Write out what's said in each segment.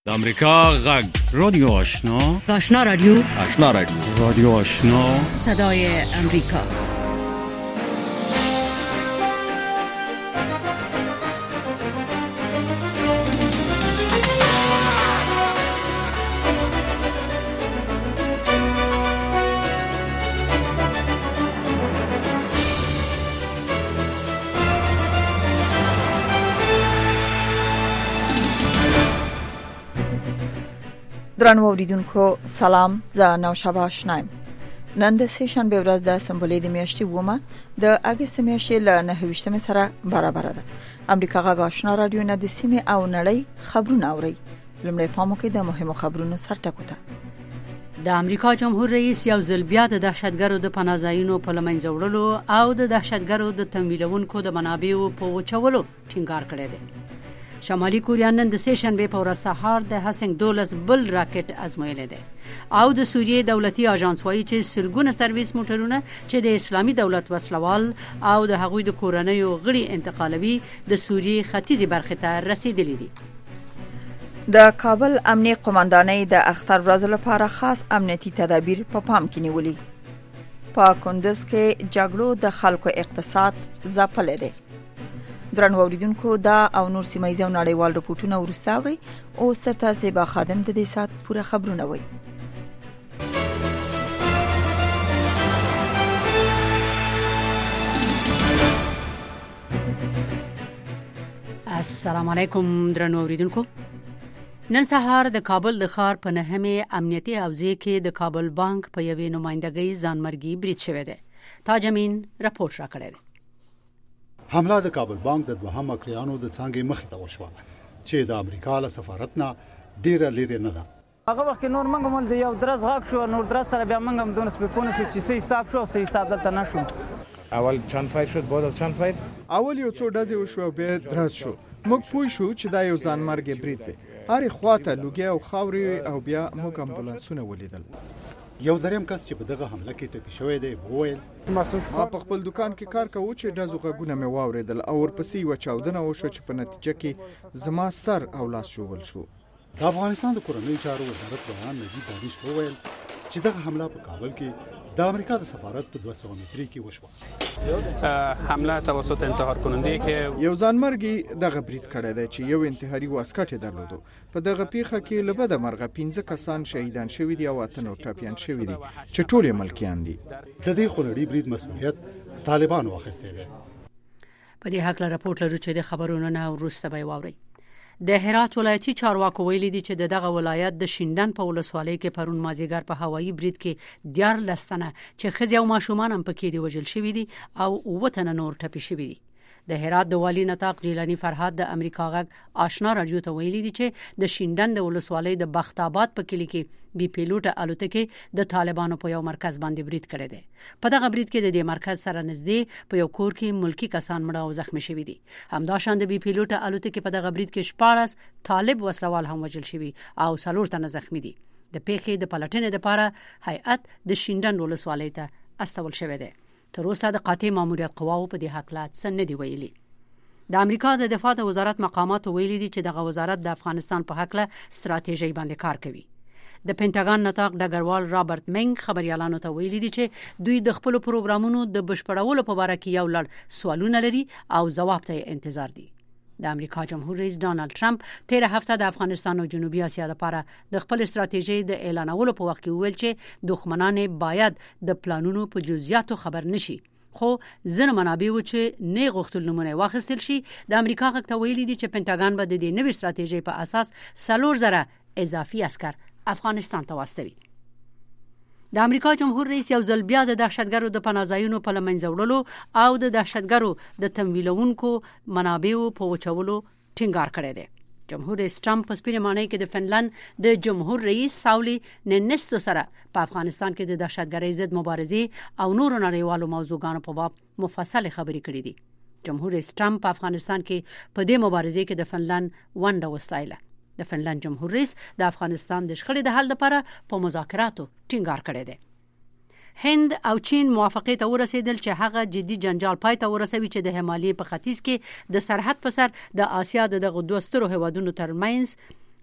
د امریکا غږ رادیو آشنا رادیو رادیو آشنا صدای امریکا. درنو اوریدونکو سلام، زه نوشابه آشنایم. نن د سه شنبه ورځ د سمبولې د میاشتې ومه د اگست میاشتې له 9 سره برابر ده. امریکا غږ آشنا رادیو نه د سیمه او نړۍ خبرونه اوري. لمړی پامو کې د مهمو خبرونو سرټکو ته. د امریکا جمهور رئیس یو ځل بیا د دهشتګرو د پناهځایونو په لمنځه وړلو او د دهشتګرو د تمویلونکو د منابعو په وچولو ټینګار کړی دی. شمالي کوریا نن د سه شنبه په ورځ سهار د هاسنګ 12 بل راکټ ازمویلی دی او د سوریې دولتي اژانس وایي چې سرګونه سرویس موټرونه چې د اسلامي دولت وسلوال او د هغوی د کورنیو غړي انتقالوي د سوریې ختیځي برخې ته رسیدلي دي. د کابل امنیه قوماندانۍ د اختر ورځ لپاره خاص امنیتي تدابیر په پام کې نیولي. په کندز کې جګړو د خلکو اقتصاد ځپلی دی. درنو اوریدونکو دا او نور سیمایي او نړیوال رپورټونه ورسته اوري او ستاسو زیبا خادم د دې سات پوره خبرونه وي. السلام علیکم درنو اوریدونکو. نن سهار د کابل د ښار په نهمه امنیتي حوزې کې د کابل بانک په یوې نمائندګۍ ځانمرګي برید شوی دی. تاج امین راپورټ راکړی دی. حمله د کابل بانک د دوهم اکریانو د څنګه مخې ته وشوه چې د امریکا له سفارت نه ډیره لري نه ده. هغه وخت نور منګ مول د یو درز غاک شو، نور درز سره بیا منګ هم دونس په پونه شو چې سې حساب شو، سې حساب دلته نشو. اول چاند فایت شو، بعد از چاند فایت اول یو څو ډزې وشو بیا درز شو. موږ پوه شو چې دا یو ځانمرګي برید دی. هر خواته لوګي او خاوري او بیا موږ امبولانسونه ولیدل. یو دریم کس چې په دغه حمله کې ټپي شوی دی وویل ما په خپل دکان کې کار کوم چې دازو غږونه مې واوریدل او ورپسې و چاودنه وشو چې په نتیجه کې زما سر او لاس شوول شو. د افغانستان د کورنیو چارو وزارت بیان نجیب دانش وویل چې دغه حمله په کابل کې د امریکا د سفارت په 200 متري کې وشوه. حمله توسط انتحار کننده کې یو ځانمرګي دغه برید کړی دی چې یو انتحاري واسکټ درلودو. په دغه پیښه کې لبد مرغه 15 کسان شهیدان شوي دي او 8 ټپيان شوي دي چې ټول ملکیان دي. د دې خونړي برید مسؤلیت طالبان واخیسته دي. په دې حق له راپورټ لرو چې د خبرونو نه وروسته به واوري. د هرات ولایتي چارواکو ویلي دي چې دغه ولایت د شینډن په ولسوالۍ کې پرون مازیګر په هوایي برید کې 14 تنه چې ښځې او ماشومان هم پکې دي وژل شوي دي او 9 تنه نور ټپي شوي دي. د هرات د والی نطاق جیلانی فرهاد د امریکا غږ آشنا رادیو ته ویلي دي چې د شینډن د ولسوالۍ د بخت آباد په کلی کې بي پیلوټه الوتکه د طالبانو په یو مرکز باندې برید کړی دی. په دغه برید کې د دې مرکز سره نږدې په یو کور کې ملکی کسان مړه او زخمی شوي دي. همداشان د بي پیلوټه الوتکه په دغه برید کې 14 طالب وسلوال هم وژل شوي او 4 تنه زخمی دي. د پیښې د پلټنې لپاره هیئت د شینډن ولسوالۍ ته استول شوی دی. تر اوسه د قاطع ماموریت قواو په دې حق څه نه دی ویلي. د امریکا د دفاع وزارت مقامات ویلي دي چې دغه وزارت د افغانستان په حق له ستراتیژي باندې کار کوي. د پینټاګان نطاق ډګروال رابرټ منګ خبريالانو ته ویلي دي چې دوی د خپل پروګرامونو د بشپړولو په اړه کې یو لړ سوالونه لري او ځواب ته انتظار دي. د امریکا جمهور رئیس ډانلډ ټرمپ 13 هفته د افغانستان او جنوبي اسیا لپاره د خپل استراتیژي د اعلانولو په وخت کې ویل چې دښمنان باید د پلانونو په جزئیاتو خبر نشي. خو ځینې منابع و چې نه غوښتل نمونه واخیستل شي. د امریکا غږ ته ویلي دي چې پینټاګان به د دې نوې استراتیژي په اساس 4,000 اضافي عسكر افغانستان ته واستوي. د امریکا جمهور رئیس یو ځل بیا د دهشتګرو د پناهځایونو په لمنځه وړلو او د دهشتګرو د تمویلونکو منابعو په وچولو ټینګار کړی دی. جمهور رئیس ټرمپ په سپینه مانۍ کې د فنلند د جمهور رئیس ساولی نینستو سره په افغانستان کې د دهشتګرۍ ضد مبارزې او نورو نړیوالو موضوعاتو په باب مفصل خبرې کړې دي. جمهور رئیس ټرمپ په افغانستان کې په دې مبارزې کې د فنلند ونډه وستایله. د فنلند جمهور رئیس د افغانستان د شخړې د حل لپاره په مذاکراتو ټینګار کړی دی. هند او چین موافقه ته ورسېدل چې هغه جدي جنجال پای ته ورسوي چې د همالی په ختیځ کې د سرحد په سر د آسیا د غوډو سترو هوادونو ترمنځ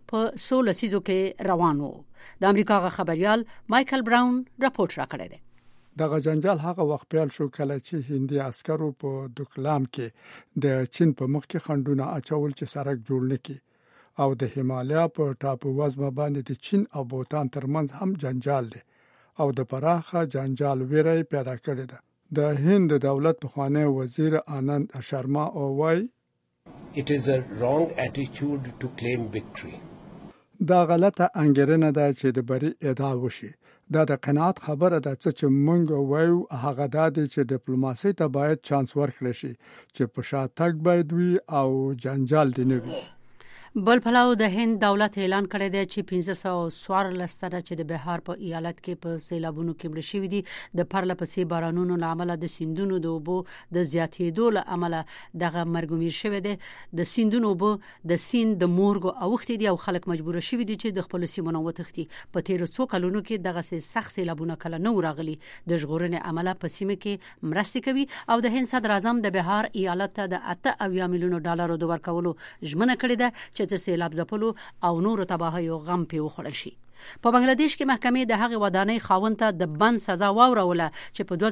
په 16 لسیزو کې روان وو. د امریکا غ خبريال مايكل براون راپورټ راکړی دی. دغه جنجال هغه وخت پیل شو کله چې هندي عسکرو په دوکلام کې د چین په مخ کې خندونه اچول چې سړک جوړ نکړي او د هیمالیا په ټاپو وزمه باندې د چین او بوتان ترمنځ هم جنجال دی او د پراخه جنجال ویره پیدا کړی ده. د هند دولت پخوانی وزیر آنند شرما او وای It is a wrong attitude to claim victory. دا غلطه انګیرنه ده چې د بری ادعا وشي. دا د قناعت خبره ده چې مونږ وایو هغه د چې ډیپلوماسي ته باید چانس ورکړي شي چې په شاتګ باید وي او جنجال دی نه وي. بل پلاو د هند دولت اعلان کړی دی چې 1514 تنه چې د بهار په ایالت کې په سیلابونو کې مړ شوي دي د پرلپسې بارانونو لامل د سیندونو د اوبو د زیاتېدو لامل دغه مرګومیر شوی دی. د سیندونو اوبو د سیند د مورګو اوختي دي او خلک مجبور شوي دي چې د خپل سیمونو وتښتي. په تیر څو کلونو کې دغه سخت سیلابونه کله نه راغلي. د ژغورنې عمله په سیمه کې مرستې کوي او د هند صدر اعظم د بهار ایالت ته د 8 میلیون ډالر د ورکولو ژمنه کړې ده چې د سیلاب ځپلو او نورو تباهیو غم په وخوړل شي. په بنگلاديش کې محکمې د هغه ودانۍ خاوند ته د بند سزا واوروله چې په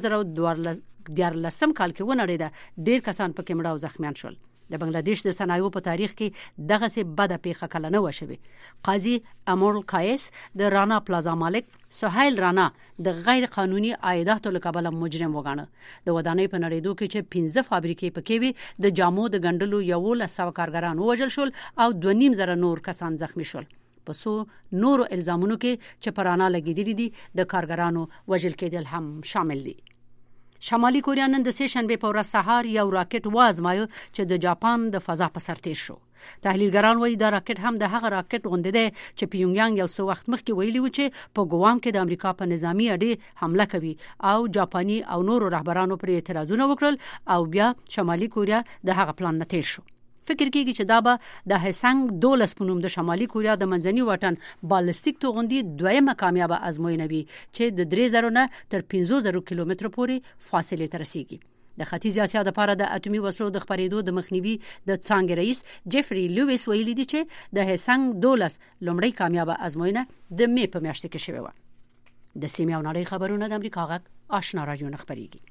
2014 کال کې ونړیده. ډیر کسان پکې مړه او زخمیان شول. د بنگلاديش د صنایعو په تاریخ کې دغه څه بده پیښه کله نه وشوي. قاضي امول قایس د رانا پلازا مالک سهیل رانا د غیر قانوني عایداتو لکبل مجرم وګاڼه. د ودانۍ په نړیدو کې چې 15 فابریکې پکې وي د جامو د ګندلو 100 کارګران وژل شول او 2.5 نور کسان زخمی شول. په سو نورو الزامونو کې چې پرانا لګیدلي دي د کارګرانو وژل کېدل هم شامل دي. شمالي کوریا نن د سه شنبه په ورځ سهار یو راکټ وازمایو چې د جاپان د فضا په سر تیر شو. تحلیلګران وایي دا راکټ هم د هغه راکټ غوندې دی چې پیونګیانګ یو څو وخت مخکې ویلي و چې په ګوام کې د امریکا په نظامی اډې حمله کوي او جاپاني او نورو رهبرانو پر اعتراضونه وکړل او بیا شمالي کوریا د هغه پلان نه تیر شو. فکر کیږي چې دا به د هسنګ 12 پنوم د شمالي کوریا د منځني وطن بالستیک توغندي دویمه کامیابه ازموینه وي چې د 3000 نه تر 15000 کیلومتر پورې فاصله ته رسیږي. د ختیځ اسیا لپاره د اټومي وسلو د خپرېدو د مخنیوي د څانګې رئیس جيفري لويس ویلي دی چې د هسنګ 12 لومړی کامیابه ازموینه د می په میاشت کې شوې و. د سیمه او نړۍ خبرونه د امریکا غږ آشنا رادیو خبريږي.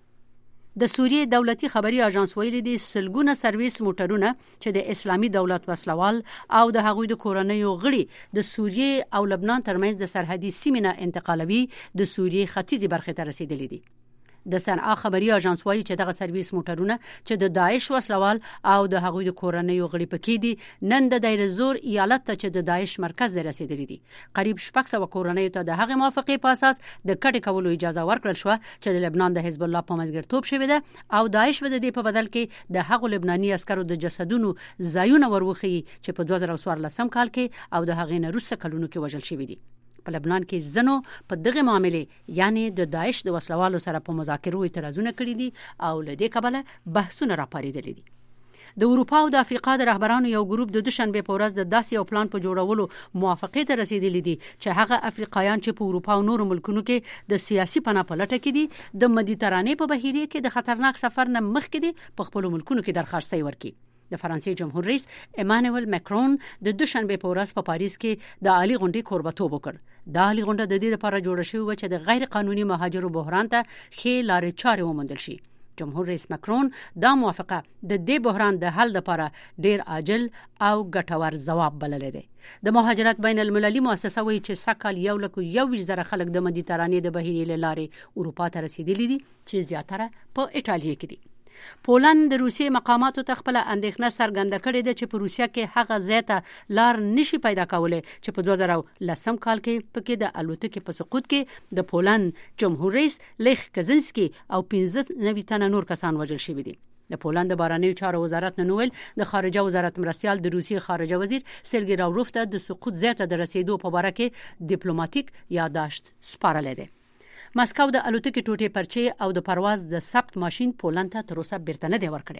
د سوریې دولتي خبري اژانس ویلي دي سلګونه سرویس موټرونه چې د اسلامي دولت وسلوال او د هغوی د کورنیو غړي د سوریې او لبنان ترمنځ د سرحدي سیمې نه انتقالوي د سوریې ختیځي برخې ته رسیدلي دي. د صنعا خبري اژانس وایي چې دغه سرویس موټرونه چې د داعش وسلوال او د هغوی د کورنیو غړي پکې دي نن د دایر زور ایالت ته چې د داعش مرکز رسیدلي دي. قریب 600 کورنیو ته د هغه موافقه په اساس د کډې کولو اجازه ورکړل شو چې د لبنان د حزب الله په منځګړیتوب شوی ده او داعش د دې په بدل کې د هغو لبناني عسکرو د جسدونو ځایونه وروخي چې په 2014 کال کې او د هغې نه وروسته کلونو کې وژل شوی دي. په لبنان کې زنو په دغه معاملې یعنی د داعش د وسلوالو سره په مذاکرو اعتراضونه کړي دي او لدې کبله بحثونه راپاریدلي دي. د اروپا او د افریقا د رهبرانو یو ګروپ د دوشنبه په ورځ د داسې یو پلان په جوړولو موافقه ته رسیدلی دي چې هغه افریقایان چې په اروپا او نورو ملکونو کې د سیاسي پناه پلټه کې دي د مدیترانې په بهیره کې د خطرناک سفر نه مخکې دي په خپل ملکونو کې درخواست ورکړي. د فرانسې جمهور رئیس ایمانوئل ماکرون د دوشنبه په ورځ په پاریس کې د عالی غونډې کوربتوب وکړ. د عالی غونډه د دې لپاره جوړه شوې و چې د غیر قانوني مهاجرو بحران ته ښې لارې چارې وموندل شي. جمهور رئیس ماکرون دا موافقه د دې بحران د حل لپاره ډیر عاجل او ګټور ځواب بللی دی. د مهاجرت بین المللي مؤسسه وایي چې سکهال 121,000 خلک د مدیترانې د بهیرې لارې اروپا ته رسیدلي دي چې زیاتره په ایټالیا کې دي. پولند د روسیې مقاماتو ته خپل اندېښنه څرګنده کړې ده چې په روسیا کې هغه ځای لار نشي پیدا کولای چې په 2010 کال کې پکې د الوتکې په سقوط کې د پولند جمهور رئیس لیخ کازینسکي او 15 تنه نور کسان وژل شوي دي. د پولند بهرنیو چارو وزارت نن ویل د خارجه وزارت مرستيال د روسیې خارجه وزیر سرګي راوروف ته د سقوط ځای ته د رسیدو په اړه کې ډیپلوماټیک یادداشت سپارلې ده. مسکو د الوتکې ټوټې پرچې او د پرواز د ثبت ماشين پولند ته تر اوسه بیرته نه دی ورکړی.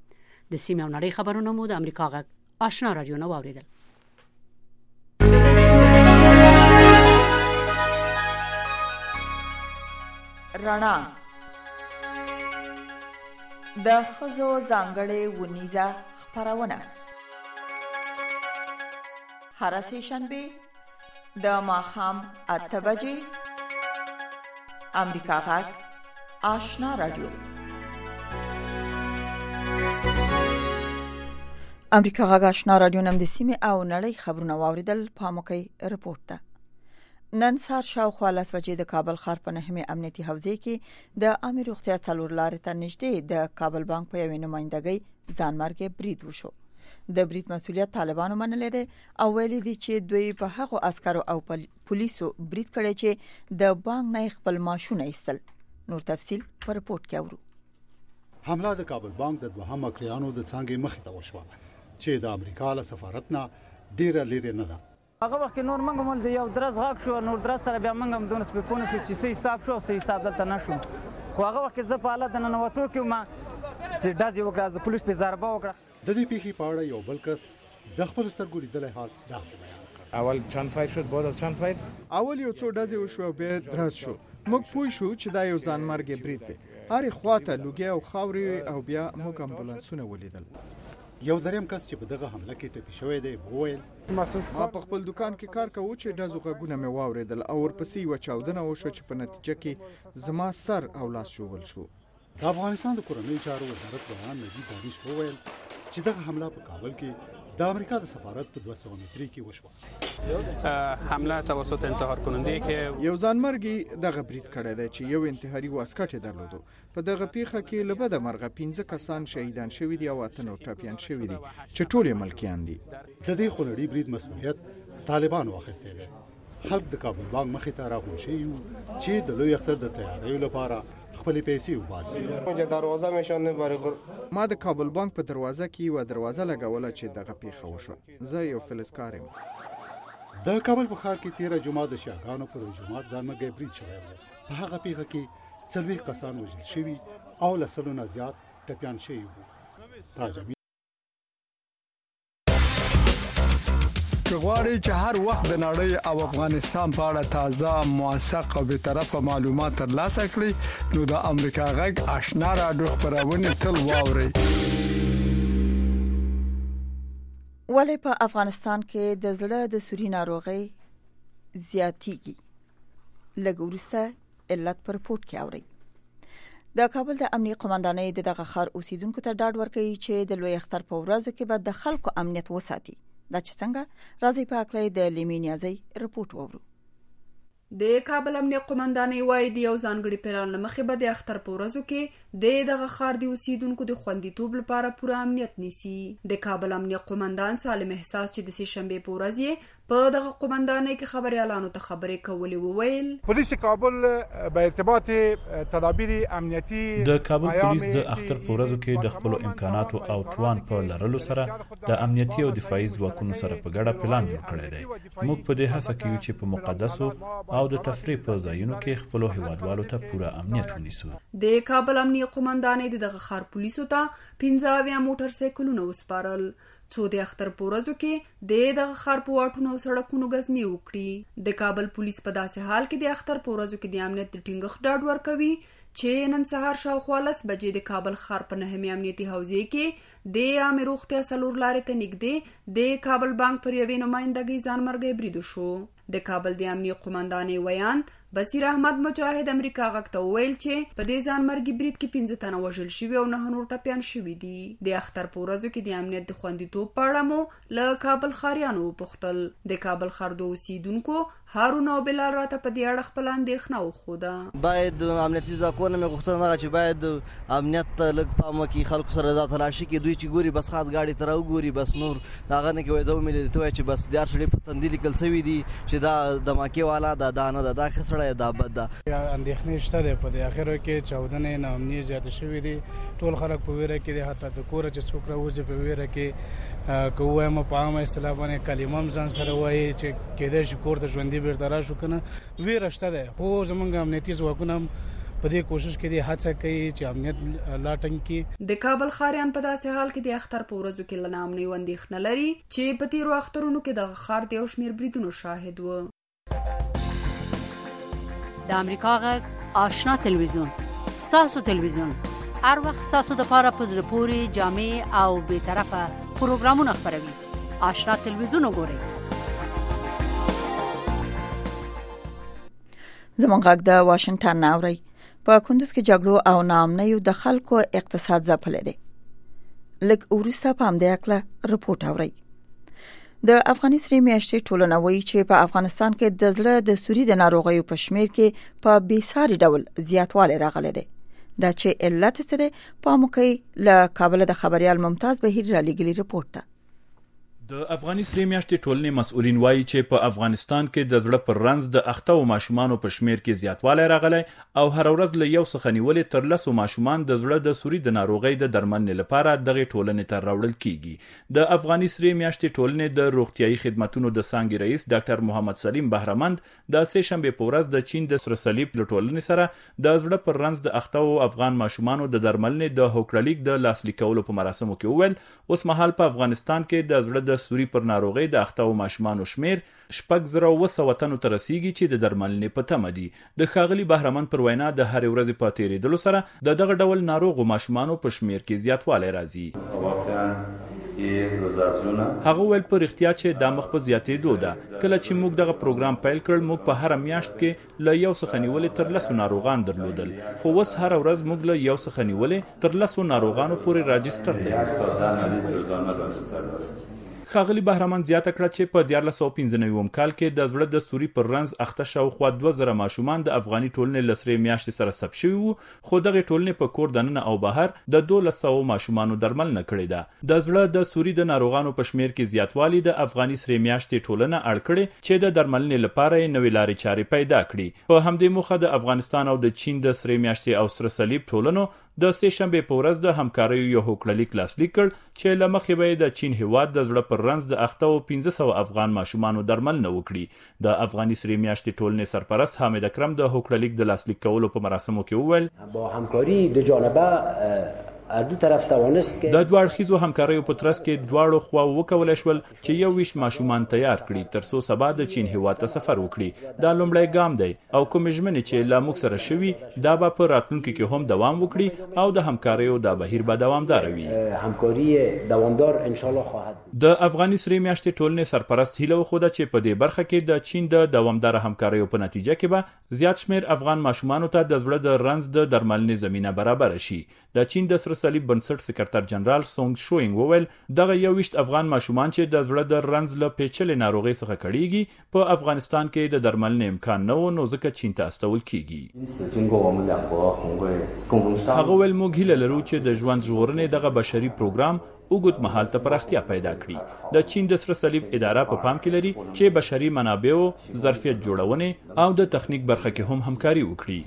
د سیمه او نړۍ خبرونه مو د امریکا غږ آشنا رادیو نه واوریدل. رڼا د ښځو ځانګړې ونیزه خپرونه هر سه شنبه د ماښام 8 بجې امریکا غږ آشنا رادیو. امریکا غږ آشنا رادیو نم د سیمې او نړۍ خبرونه واوریدل. پاموکي رپورټ ده. نن سهار شاوخوا 10 بجې د کابل ښار په نهمه امنیتي حوزې کې د عامه روغتیا څلور لارې ته نږدې د کابل بانک په یوې نمائندګۍ ځانمرګي برید وشو. د برید مسؤلیت طالبانو منلې ده او ویلي دي چې دوی په هغو عسکرو او پولیسو برید کړی چې د بانک نه خپل ماشونه ایستل. نور تفصیل په رپورټ کې اورو. حمله د کابل بانک د دوهم مکریانو د څنګه مخې ته وشوه چې د امریکا له سفارت نه ډیره لري نه ده. هغه وخت نور منګ مول د یو درز غاک شو، نور درز سره بیا منګم دونه سپونه شو چې سې حساب شو، سې حساب دلته نشو. خو هغه وخت زه په حالت نه نوتو کې ما چې دازي وکړه، د پولیس په ضربه وکړه. د دې پیښې په اړه یو بل کس د خپل سترګو لیدلې حال داسې بیان کړ. اول چاند فایر شد، بعد از چاند فایر اول یو څو ډزې وشو او بیا درز شو. موږ پوه شو چې دا یو ځانمرګي برید دی. هرې خواته لوګي او خاورې او بیا موږ امبولانسونه ولیدل. یو دریم کس چې په دغه حمله کې ټپي شوی دی وویل ما په خپل دکان کې کار کوم چې ډزو غږونه مې واوریدل او ورپسې و چاودنه وشو چې په نتیجه کې زما سر او لاس شوول شو. د افغانستان د کورنۍ چارو وزارت روان نجیب دانش وویل چې دغه حمله په کابل کې د امریکا د سفارت په 200 متري کې وشوه. حمله توسط انتحار کننده که یو ځانمرګي دغه برید کړی دی چې یو انتحاري واسکټ درلودو. په دغه پیښه کې لبد مرغه 15 کسان شهیدان شوي دي او 8 نور ټپیان شوي دي چې ټول ملکیان دي. د دې خونړي برید مسؤلیت طالبان واخیستی دی. خلک د کابل بانک مخې ته راغونډ شوي چې د لوی اختر د تیاریو لپاره خپل پیسې وباسي. ما د کابل بانک په دروازه کې یو دروازه لګوله چې دغه پیښه وشوه. زه یو فلزکار یم. د کابل په ښار کې 13 جمعه د شیعاګانو پر جمعات ځانمرګي برید شوی و. په هغه پیښه کې 40 کسان وژل شوي او له 100 نه زیات ټپیان شوي وو. که غواړئ چې هر وخت د نړۍ او افغانستان په اړه تازه، موثق او بی‌طرفه معلومات ترلاسه کړئ نو د امریکا غږ آشنا رادیو خبرونه تل واورئ. ولې په افغانستان کې د زړه د سوري ناروغي زیاتېږي؟ لږ وروسته علت پر رپورټ کې اورئ. د کابل د امنیه قومندانۍ دغه ښار اوسیدونکو ته ډاډ ورکوي چې د لوی اختر په ورځو کې به د خلکو امنیت وساتي. دا چې څنګه راځي په اکلې د لیمینیازي رپورټ وورو. د کابل امنیه قومندانۍ وایي د یو ځانګړي پلان لمخې به د اختر په ورځو کې دغه ښار د اوسیدونکو د خوندیتوب لپاره پوره امنیت نیسي. د کابل امنیه قومندان سالم احساس چې د سې شنبه په ورځ په دغه قومندانۍ کې خبريالانو ته خبرې کولې وویل پولیس کابل به ارتباط تدابیر امنیتي د کابل پولیس د اختر په ورځو کې د خپل امکاناتو او توان په لرلو سره د امنیتي او دفاعي ځواکونو سره په ګډه پلان جوړ کړی دی. موږ په دې هڅه کوو چې په مقدسو او د تفریح په ځایونو کې خپل هیوادوالو ته پوره امنیت ونیسو. د کابل امنیه قومندانۍ دغه ښار پولیسو ته 15 موټر سایکلونه وسپارل څو د اختر په ورځو کې دغه ښار په واټونو او سړکونو غزمي وکړي. د کابل پولیس په داسې حال کې د اختر په ورځو کې د امنیت د ټینګښت ډاډ ورکوي چې نن سهار شاوخوا 10 بجې د کابل ښار په نهمه امنیتي حوزې کې د عامه روغتیا څلور لارې ته نږدې د کابل بانک پر یوې نمائندګۍ ځانمرګي برید وشو. د کابل د امنیه قومندانۍ ویان بصیر احمد مجاهد امریکا غږ ته ویل چې په دې ځانمرګي برید کې 15 تنه وژل شوي او 9 نور ټپیان شوي دي. د اختر په ورځو کې د امنیت د خوندیتوب په اړه مو له کابل ښاریانو وپوښتل. د کابل ښار د اوسیدونکو هارون او بلال راته په دې اړه خپل اندېښنه وښوده. باید امنیتي ځواکونه مې غوښتنه ده چې باید امنیت ته لږ پام وکړي، خلکو سره دا تلاشي کې دوی چې ګوري بس خاص گاډي تر وګوري بس نور داغه نه کوي. زه مې لیدته چې بس دیار شړې په تندې لیکل شوی دي چې دا دماکي والا دا نه دا خسړه دا بد ده. اندېښنې شته ده په دې اخر کې چاودنې ناامني زیات شوې دي. ټول خلک په ویره کې دي، حتی د کور چې څوک راوځي په ویره کې کوه ما په عامه اصطلاح باندې کلمه ځان سره وایي چې کېدای شي کور ته ژوندۍ بیرته راشو کنه. ویره شته ده خو زمونږ امنیتي ځواکونه په دې کوشش کې دي هڅه کوي چې امنیت لا ټینګ کړي. د کابل ښاریان په داسې حال کې د اختر په ورځو کې له ناامنۍ اندېښنه لري چې په تیرو اخترونو کې دغه ښار د یو شمېر بریدونو شاهد و. د امریکا غږ آشنا تلویزیون ستاسو تلویزیون هر وخت ستاسو د لپاره په زړه پورې جامع او بی‌طرفه پروګرامونه خپروي. آشنا تلویزیون وګورئ. زموږ غږ د واشنگټن ناوړي په کندوز کې جګړو او ناامنیو د خلکو اقتصاد ځپلې دي. لکه ورسته په همدې اړه رپورټ اوري. د افغاني سرې میاشتې ټولنه وایي چې په افغانستان کې د زړه د سوري د ناروغیو په شمیر کې په بیساري ډول زیاتوالی راغلی دی. دا چې علت څه دی په موکي له کابل د خبريال ممتاز بهیر را لګلی رپورټ ده. د افغاني سرې میاشتې ټولنې مسؤلین وایي چې په افغانستان کې د زړه پر رنځ د اخته او ماشومانو په شمیر کې زیاتوالی راغلی او هر ورځ له یو څخه نیولې تر 10 ماشومان د زړه د سوري د ناروغۍ د درملنې لپاره دغه ټولنې ته راوړل کیږي. د افغاني سرې میاشتې ټولنې د روغتيایي خدماتو د څانګې رئیس ډاکټر محمد سلیم بهرمند د سه شنبه په ورځ د چین د سره صلیب له ټولنې سره د زړه پر رنځ د اخته او افغان ماشومانو د درملنې د هوکړلیک د لاسلیک کولو په مراسمو کې وویل اوس مهال په افغانستان کې د زړه د سوري پر ناروغۍ د اخته او ماشومانو شمیر 6,200 تنو ته رسیږي چې د درملنې په تمه دي. د ښاغلي بهرمند پر وینا د هر ورځې په تیریدلو سره د دغه ډول ناروغو ماشومانو په شمیر کې زیاتوالی راځي. هغه ویل په اړتیا چې د مخ په زیاتېدو ده. کله چې موږ دغه پروګرام پیل کړ موږ په هر میاشت کې له یو څخه نیولې تر 10 ناروغان درلودل خو اوس هر ورځ موږ له یو څخه نیولې تر 10 ناروغانو پورې راجستر لرو. ښاغلي بهرمند زیاته کړه چې په 1495 کال کې د زړه د سوري پر رنځ اخته شاوخوا 2000 ماشومان د افغاني ټولنې لسرې میاشتې سره ثبت شوي وو خو دغه ټولنې په کور دننه او بهر د 1200 ماشومانو درملنه کړې ده. د زړه د سوري د ناروغانو په شمیر کې زیاتوالی د افغاني سرې میاشتې ټولنه اړ کړې چې د درملنې لپاره نوې لارې چارې پیدا کړي. په همدې موخه د افغانستان او د چین د سرې میاشتې او سره صلیب ټولنو د سه شنبه په ورځ د همکارۍ یو هوکړلیک لاسلیک کړ چې لمخې به د چین هیواد د زړه پر رنځ د اخته او 1500 افغان ماشومانو درملنه وکړي. د افغاني سرې میاشتې ټولنې سرپرست حامد اکرم د هوکړلیک د لاسلیک کولو په مراسمو کې وویل با همکاری دو جانبه دو طرف توانست که د دوه اړخیزو همکاریو په ترڅ کې دواړو خواو وکولای شول چې یو ویش ماشومان تیار کړي ترڅو سبا د چین هیواد ته سفر وکړي. دا لومړی ګام دی او کوم ژمنې چې لا موږ سره شوي دا به په راتلونکي کې هم دوام وکړي او د همکاریو د بهیر به دوامدار وي. همکاری دوامدار ان شاء الله خواهد. د افغاني سرې میاشتې ټولنې سرپرست هیله وخوده چې په دې برخه کې د چین د دوامدار همکاریو په نتیجه کې به زیات شمیر افغان ماشومانو ته د زړه د رنځ د درملنې زمينه برابر شي. د چین د سره صلیب بنسټ سکرټر جنرال سونګ شوینګ وویل دغه 21 افغان ماشومان چې د زړه د رنځ له پیچلې ناروغۍ څخه کړيږي په افغانستان کې د درملنې امکان نه و نو ځکه چین ته استول کیږي. هغه ویل موږ هیله لرو چې د ژوند ژغورنې دغه بشري پروګرام اوږد مهال ته پراختیا پیدا کړي. د چین د سره صلیب اداره په پام کې لري چې بشري منابعو ظرفیت جوړونه او د تخنیک برخه کې هم همکاري وکړي.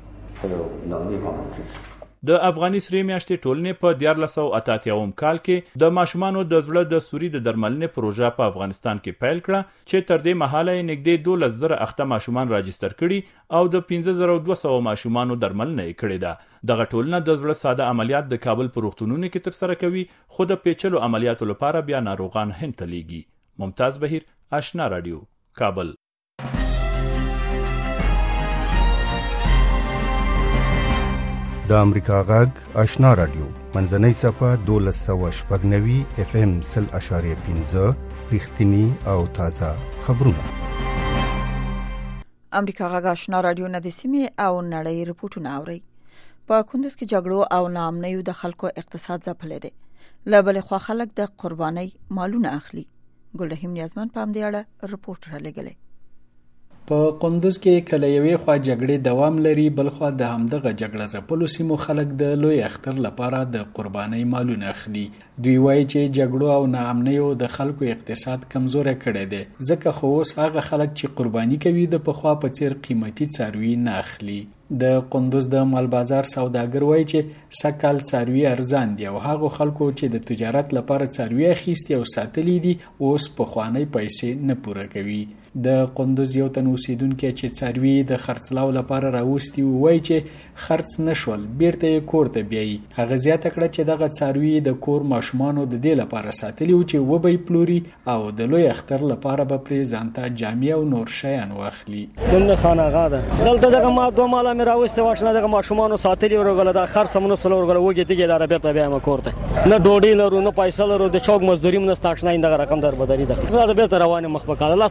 د افغاني سرې میاشتې ټولنې په 1488 کال کې د ماشومانو د زړه د سوري د درملنې پروژه په افغانستان کې پیل کړه چې تر دې مهاله یې نږدې 12,000 اخته ماشومان راجستر کړي او د 15,200 ماشومانو درملنه یې کړې ده. دغه ټولنه د زړه ساده عملیات د کابل په روغتونونو کې ترسره کوي خو د پیچلو عملیاتو لپاره بیا ناروغان هند ته لیږي. ممتاز بهیر آشنا رادیو کابل. د امریکا غږ آشنا رادیو منځنۍ صفه 1290 FM 0.5 رښتینی او تازه خبرونه. امریکا غږ آشنا رادیو نه د سیمې او نړۍ رپورټونه اوري. په کندوز کې جګړو او ناامنیو د خلکو اقتصاد ځپلې دي. له بلې خوا خلک د قربانۍ مالونه اخلي. ګلرحیم نیازمن په همدې اړه رپورټ را لګلې. په کندوز کې کله یوې خوا جګړې دوام لري بل خوا د همدغه جګړه ځپلو سیمو خلک د لوی اختر لپاره د قربانۍ مالونه اخلي. دوی وایي چې جګړو او ناامنیو د خلکو اقتصاد کمزوری کړی دی ځکه خو اوس هغه خلک چې قرباني کوي د پخوا په څیر قیمتي څاروي نه اخلي. د قندوز د مال بازار سوداګر وایي چې سکل څاروي ارزان دي او هغه خلکو چې د تجارت لپاره څاروي اخیستي او ساتلي دي اوس په خواني پیسې نه پوره کوي. د قندوز یو تن اوسیدونکو چې څاروي د خرڅلاو لپاره راوستي وایي چې خرڅ نشول بیرته کور ته بیایي. هغه زیاته کړه چې دغه څاروي د کور ماشومانو د دې لپاره ساتلي او چې وبې پلوري او د لوی اختر لپاره به پرې ځانته جامې او نور شیان واخلي. دلته خانقاه ده دلته دغه ما دوه مال مې راوسته واښنه دغه ماشومانو ساتلي ورغله د خرڅ سمونه سلور غله وګي تیګه دار بیرته بیا ما کوړته نه ډوډۍ لرو نه پیسې لرو د چوک مزدوري مونږ ستاشنه دغه رقم در بدري ده دا بیرته روانه مخ په کاله 10 روپۍ نه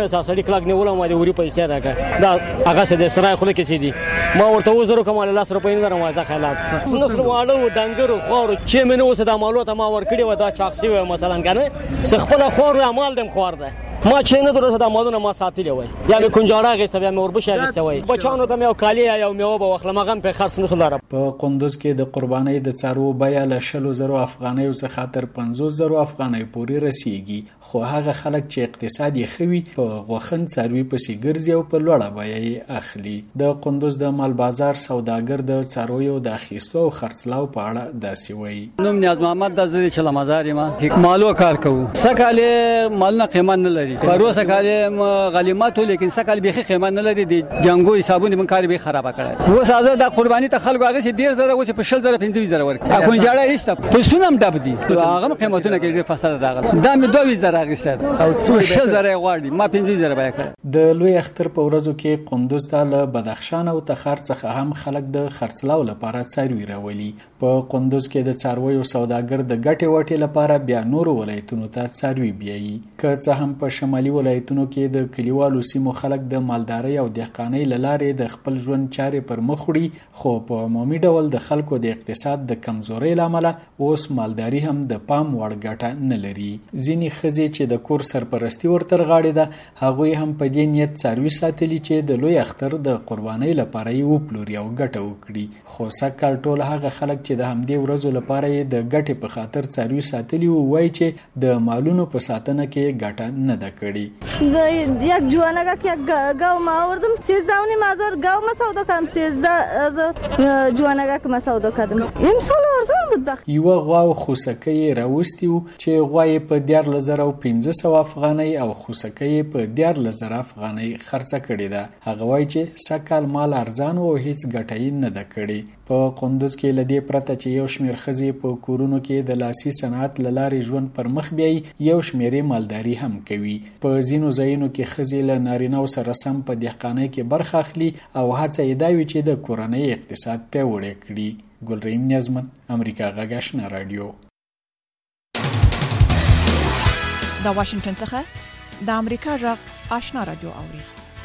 مې ساسړي کلاک نیولم ما دې وری پیسې راکړه دا هغه څه د سرای خله کې سي دي ما ورته وزرو کوم الله سره په نه راوځه خلاص نو سره واړو ډنګرو خور چې مې نو څه د مالوت ما ور کړی و دا چاقسي و مثلا کنه خپل خور عمل دم خور ده ما چې نه درته د مالونه ما ساتلی وای یا مې کنجاړه غي سبا مې وربشه غي سوي بچانو ته مې کالی یا مې و بوخله مغم په خرڅ نه سره په قندوز کې د قربانۍ د څارو بیا له 100,000 افغانۍ څخه تر 50,000 افغانۍ پورې رسیدي خو هغه خلک چې اقتصادي خوي په غوخن څاروي پسې ګرځي او په لوړه بیه اخلي د قندوز د مال بازار سوداګر د څارویو د اخیستو او خرڅلاو په اړه داسې وایي نوم نیاز محمد د زړه چلا مزار ما مالو کار کوو سکاله مالونه قیمت نه لري پروسه کاله غلیمات لیکن سکاله به قیمت نه لري د جنگو حسابونه من کار به خراب کړي و سازه د قرباني ته خلکو هغه 10,000 و چې په 60,000 ورکړي اكون جاړه هیڅ په سونم دب دي هغه قیمتونه کې فاصله راغله دا مې 2,000 راغستل او څو 6000 غواړي ما 50,000 بیا کړ د لوی اختر په ورځو کې قندوز ته له بدخشان او تخار څخه هم خلک د خرڅلاو لپاره څاروي راولي په قندوز کې د څارویو سوداګر د ګټې وټې لپاره بیا نور ولایتونو ته څاروي بیایي که څه هم په شمالي ولایتونو کې د کلیوالو سیمو خلک د مالدارۍ او دهقانۍ لارې د خپل ژوند چارې پر مخ وړي خو په عمومي ډول د خلکو د اقتصاد د کمزورۍ لامل اوس مالداري هم د پام وړ ګټه نه لري ځینې ښځې چې د کور سرپرستی ورتر غاړي ده هغه هم په دې نیت څاروي ساتلی چې د لوی اختر د قربانۍ لپاره یې وپلوري او ګټه وکړي خو سکهال ټول هغه خلک چې د همدې ورځو لپاره یې د ګټې په خاطر څاروي ساتلی وایي چې د مالونو په ساتنه کې ګټه نه ده کړې یک جوانگا که یک گاو ما آوردم 13,000 گاو ما سودا کردم 13 جوانگا که ما سودا کردم امسال ارزان بود بخ یو غوا خوسکه راوستي چې غوا په 14,500 افغانۍ او خوسکه په 14,000 افغانۍ خرڅه کړې ده هغه وایي چې سکهال مال ارزان او هیڅ ګټه نه ده کړې په قندوز کې لدی پرته چې یو شمیر خزې په کورونو کې د لاسي صنعت لارې ژوند پر مخ بیاي یو شمیر مالداري هم کوي په ځینو ځایونو کې خزې له نارینه سره سم په دهقانۍ کې برخه اخلي او هڅه یې دا وي چې د کورنۍ اقتصاد پیاوړی کړي ګلریم نیازمن امریکا غږ آشنا رادیو د واشنگټن څخه د امریکا غږ آشنا رادیو اوري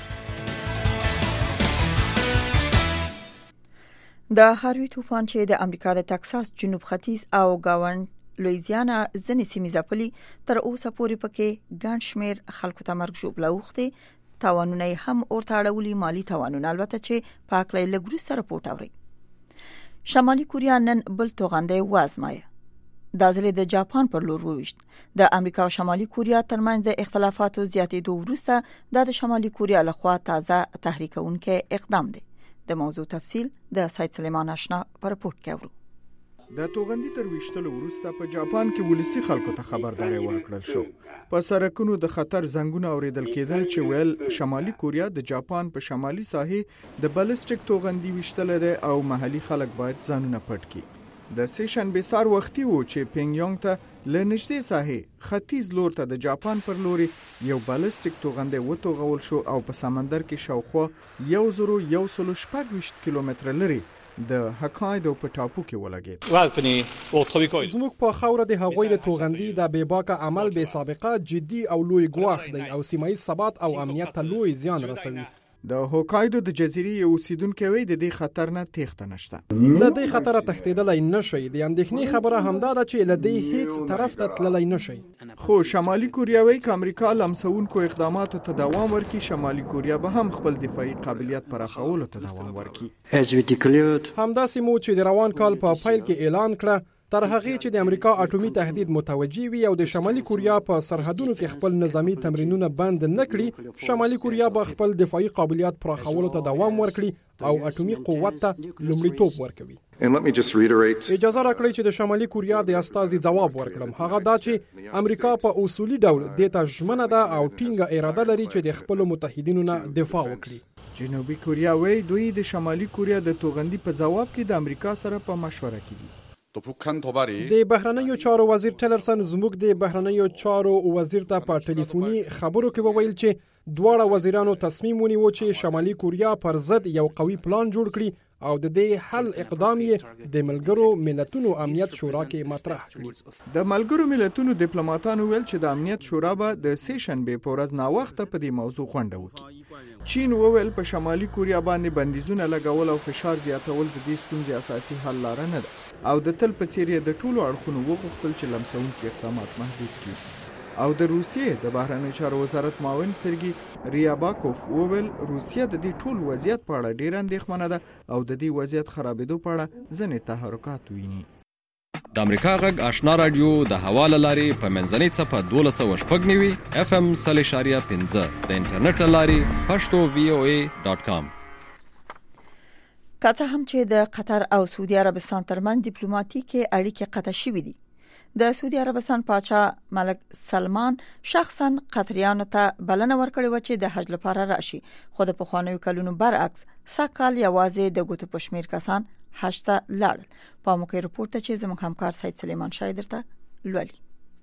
د هاروی طوفان چې د امریکا د ټکساس جنوب ختیځ او گاونډ لویزیانا ځنې سیمې ځپلي تر اوسه پورې پکې ګڼ شمیر خلکو ته مرګ ژوبله اوښتي تاوانونه هم ورته اړولي مالی تاوانونه البته چې پاکلۍ لږ وروسته راپورټ اوري شمالي کوریا نن بل توغندی وازمایه دا ځل د جاپان پر لور وویشت د امریکا او شمالي کوریا ترمنځ د اختلافاتو زیاتېدو وروسته د شمالي کوریا لخوا تازه تحریکونکې اقدام دی د موضوع تفصیل د سید سلیمان آشنا پر رپورت کې ورو د توغندي تر ویشتلو وروسته په جاپان کې ولسی خلکو ته خبرداري ورکړل شو په سرکونو د خطر زنګونه اوریدل کېدل چې ویل شمالي کوریا د جاپان په شمالي ساحې د بالستیک توغندي ویشتل دي او محلي خلک باید ځانونه پټ کړي د سیشن بسار وختي وو چې پینګیونګ ته لنږدې ساحې ختیځ لور ته د جاپان پر لوري یو بالستیک توغندی وتوغول شو او په سمندر کې شاوخوا 1,126 کیلومتره لري د هوکایدو په ټاپو کې ولګید زموږ په خاوره د هغوی د توغندي د بېباکه عمل بې سابقه جدي او لوی ګواښ دی او سیمایي ثبات او امنیت ته لوی زیان رسوي د هوکایدو د جزیرې اوسیدونکو وی د دې خطر نه تېښته نشته له دې خطر تښتېدلای نشي د اندېښنې خبره همدا ده چې له دې هیڅ طرف ته تللی نشي خو شمالي کوریا وی ک امریکا لمسونکو اقداماتو ته دوام ورکړي شمالي کوریا به هم خپل دفاعي قابلیت پراخولو ته دوام ورکړي همداسې مو چې د روان کال په پیل کې اعلان کړه تر هغه چې د امریکا اټومي تهدید متوجي وي او د شمالي کوریا په سرحدونو کې خپل نظامی تمرینونه بند نه کړي شمالي کوریا به خپل دفاعي قابلیت پراخولو ته دوام ورکړي او اټومي قوت ته لومړیتوب ورکوي اجازه راکړئ چې د شمالي کوریا د استازي ځواب ورکړم هغه دا چې امریکا په اصولي ډول د تژمنه ده او ټینګه اراده لري چې د خپل متحدینو نه دفاع وکړي جنوبي کوریا وی دوی د شمالي کوریا د توغندي په ځواب کې د امریکا سره په مشوره کې دي د بهرنیو چارو وزیر ټیلرسن زموږ د بهرنیو چارو وزیر ته په ټلیفوني خبرو کې وویل چې دواړه وزیرانو تصمیم ونیو چې شمالي کوریا پر ضد یو قوي پلان جوړ کړي او د دې حل اقدام یې د ملګرو ملتونو امنیت شورا کې مطرح کړی. د ملګرو ملتونو ډیپلوماټانو ویل چې د امنیت شورا به د سیشنبې په ورځ ناوخته په دې موضوع غونډه وکړي. چین وویل په شمالي کوریا باندې بندیزونه لګول او فشار زیاتول د دې ستونزې اساسي حل لاره نه ده او د تل په څیر د ټولو اړخونو وغوښتل چې لمسونکي اقدامات محدود کړي. او د روسیې د بهرنیو چارو وزارت معاون سرګي ریاباکوف وویل روسیه د دې ټول وضعیت په اړه ډېر اندېښمنه ده او د دې وضعیت خرابېدو په اړه ځینې تحرکات ویني. د امریکا غږ آشنا رادیو د حواله لاري په منځنۍ صفه 1290 FM 3.15 د انټرنیټ لاري pashto.voa.com. کته هم چې د قطر او سعودي عربستان ترمن ډیپلوماټیکي اړیکې قطع شوې دي. د سعودي عربستان پاچا ملک سلمان شخصا قطریانو ته بلنه ورکړې و چې د حج لپاره راشي، خو د پخوانیو کلونو برعکس ساکال یوازې د ګوتو پښمیر کسان حج ته لاړل. په موقع رپورت ته چې زموږ همکار سید سلیمان شاه درته لولي.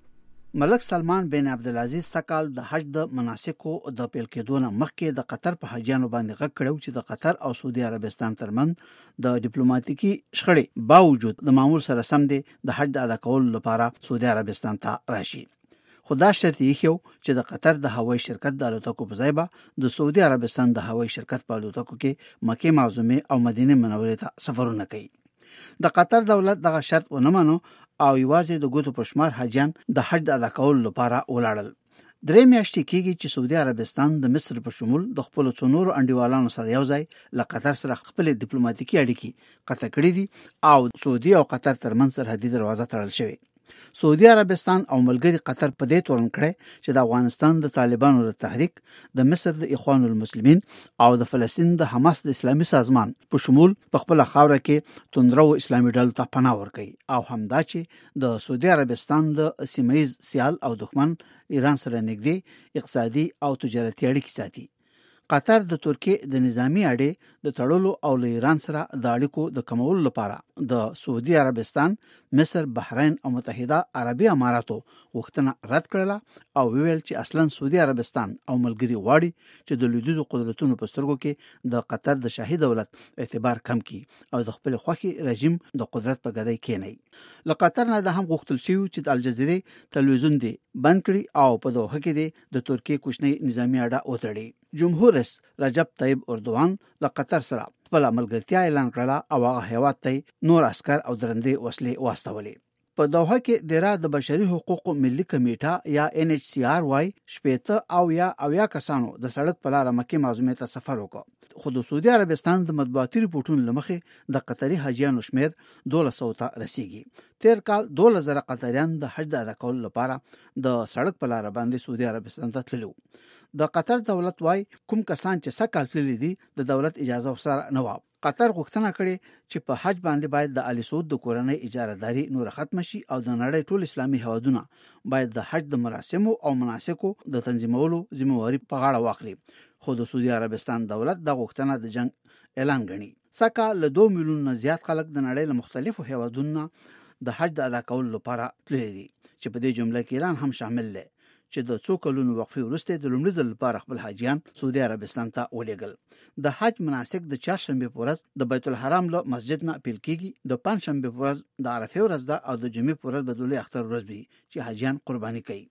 ملک سلمان بن عبدالعزیز سکال د حج د مناسکو د پیل کېدو نه مخکې د قطر په حجانو باندې غږ کړو چې د قطر او سعودي عربستان ترمنځ د ډیپلوماټیکي شخړې باوجود د معمول سره سم دي د حج د ادا کولو لپاره سعودي عربستان ته راشي. خدا شرط یې یو چې د قطر د هوایي شرکت د الوتکو په ځای به د سعودي عربستان د هوایي شرکت په الوتکو کې مکه معظمه او مدینه منورې ته سفرونه کوي. د قطر دولت دغه شرط ونه منو او یوازې د ګوتو پښمار حجان د حج د ادا کولو لپاره ولاړل. 3 میاشتې کېږي چې سعودي عربستان د مصر په شمول د خپل څونورو انډیوالانو سره یو ځای له قطر سره خپل ډیپلوماټیکي اړیکې قطع کړې دي او سعودي او قطر ترمنځ سرحدي دروازه تړل شوې. سعودي عربستان او ملګری قطر په دې تورن کړي چې د افغانستان د طالبانو د تحریک، د مصر د اخوان المسلمین او د فلسطین د حماس د اسلامي سازمان په شمول په خپل خاوره کې توندرو اسلامي ډلو ته پناه ورکړي او همدا چې د سعودي عربستان د سیمایي سیال او دښمن ایران سره نږدې اقتصادي او تجارتي اړیکې ساتي. قطر د ترکیې د نظامی اړې د تړلو او له ایران سره د اړیکو د کمولو لپاره د سعودي عربستان، مصر، بحرین او متحده عربي اماراتو غوښتنه رد کړله او ویل چې اصلا سعودي عربستان او ملګری غواړي چې د لویدیځو قدرتونو په سترګو کې د قطر د شاهي دولت اعتبار کم کړي او د خپل خوښي رژیم د قدرت په ګدای کېني. له قطر نه د هم غوښتل شوی چې د الجزیره تلویزیون دی بند کړي او په دوحه کې د ترکیې کوچنی نظامی اډه وتړي. جمهور رئیس رجب طیب اردوغان له قطر سره خپل ملګرتیا اعلان کړه او هغه هیواد ته نور عسكر او درندې وسلې واستولې. په دوحه کې د بشري حقوقو ملي کمیټه یا NHCR وايي 70 او یا کسانو د سړک په لار مکه معظمه ته سفر وکړ. خو د سعودي عربستان د مطبوعاتي رپورټونو لمخې د قطري حاجیانو شمیر 1200 ته رسیدي. تیر کال 2000 قطریان د حج د ادا کولو لپاره د سړک په لار باندې سعودي عربستان ته تللو. د قطر دولت وايي کوم کسان چې سکهال تللي دي د دولت اجازه سره نه و. قطر غوښتنه کړې چې په حج باندې باید د علي سعود د کورنۍ اجارهداري نور ختم شي او د نړۍ ټول اسلامي هیوادونه باید د حج د مراسمو او مناسکو د تنظیمولو ذمہواری په غاړه واخلي. خو د سعودي عربستان دولت د غوښتنه د جنگ اعلان غني. سکه له 2 میلیون نه زیات خلک د نړۍ له مختلفو هیوادونو د حج د ادا کولو لپاره تللي دي چې په دې جمله کې ایران هم شامل دی چې د څو کلونو وقفې وروسته د لومړي ځل لپاره خپل حاجیان سعودي عربستان ته ولېږل. د حج مناسک د چهارشنبه په ورځ د بیت الحرام له مسجد نه پیل کیږي، د پنځشنبه په ورځ د عرفه ورځ ده او د جمعې په ورځ د لوی اختر ورځ وي چې حاجیان قرباني کوي.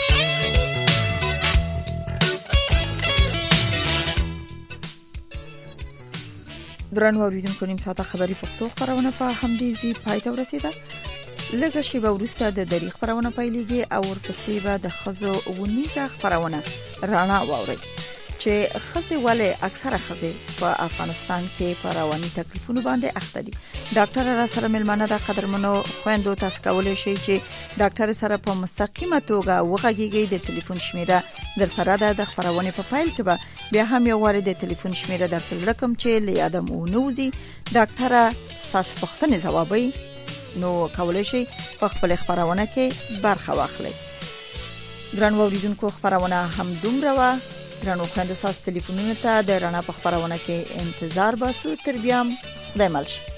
درنو اوریدونکو نیم ساعته خبری پښتو خبرونه په همدې زی پای ته ورسیده. لږه شیبه وروسته د دری خبرونه پیلېږي او ورپسې به د خزو ونیزه خبرونه رانا واوري چې خزې ولې اکثره خزې په افغانستان کې په رواني تکلیفونو باندې اخته دي. ډاکټر را سره ملمنه د قدرمنو خويندو تاسو کولای شئ چې ډاکټر سره په مستقیمه توګه وغږیږئ. د ټلیفون شمیره در سره ده. د خبرونه په فایل کې به بیا هم یو واره د ټلیفون شمیره درته رقم چې لیادم ونوزي ډاکټر تاسو پوښتنه ځوابوي نو کولای شئ په خپل خبرونه کې برخه واخلئ. درنو اوریدونکو خبرونه هم دومره و. درنو خويندو تاسو ټلیفونونو ته د رڼا په خبرونه کې انتظار باسو. تر بیا د ملش